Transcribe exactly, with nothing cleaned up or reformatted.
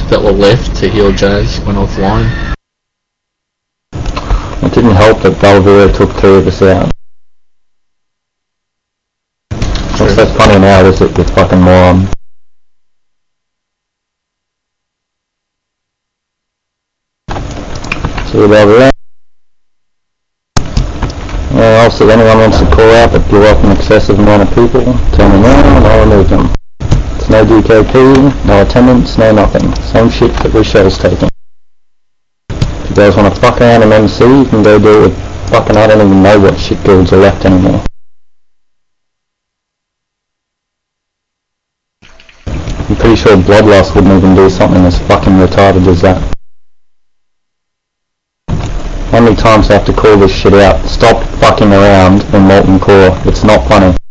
that were left to heal Jazz went offline. It didn't help that Belvira took three of us out. What's that funny now, is it, you fucking moron? See you, Belvira. Yeah, also, if anyone wants to call out that you're off an excessive amount of people, tell me now and I'll remove them. It's no D K P, no attendance, no nothing. Same shit that we show's taking. If you guys want to fuck around in M C, you can go do it with fucking, I don't even know what shit guilds are left anymore. I'm pretty sure Bloodlust wouldn't even do something as fucking retarded as that. How many times do I have to call this shit out? Stop fucking around in Molten Core. It's not funny.